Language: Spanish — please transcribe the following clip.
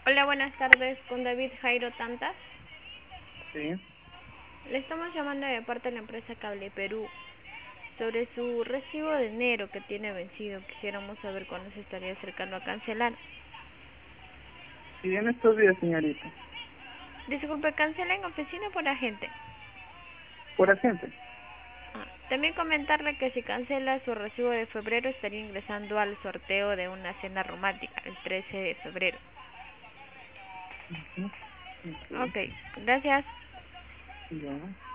Hola, buenas tardes, con David Jairo Tantas. Sí, Le estamos llamando de parte de la empresa Cable Perú sobre su recibo de enero que tiene vencido. Quisiéramos saber cuándo se estaría acercando a cancelar. sí, en estos días, señorita. Disculpe, ¿cancela en oficina o por agente? Por agente. También comentarle que si cancela su recibo de febrero estaría ingresando al sorteo de una cena romántica el 13 de febrero. Ujú. Ok, Ok, gracias. ya.